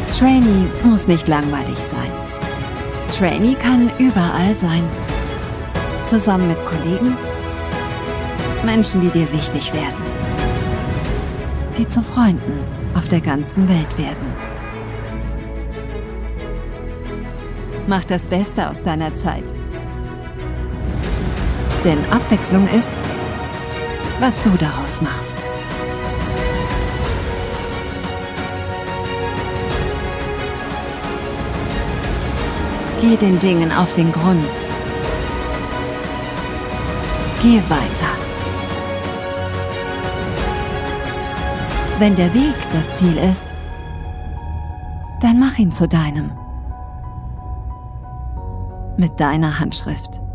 Trainee muss nicht langweilig sein. Trainee kann überall sein. Zusammen mit Kollegen, Menschen, die dir wichtig werden, die zu Freunden auf der ganzen Welt werden. Mach das Beste aus deiner Zeit. Denn Abwechslung ist, was du daraus machst. Geh den Dingen auf den Grund. Geh weiter. Wenn der Weg das Ziel ist, dann mach ihn zu deinem. Mit deiner Handschrift.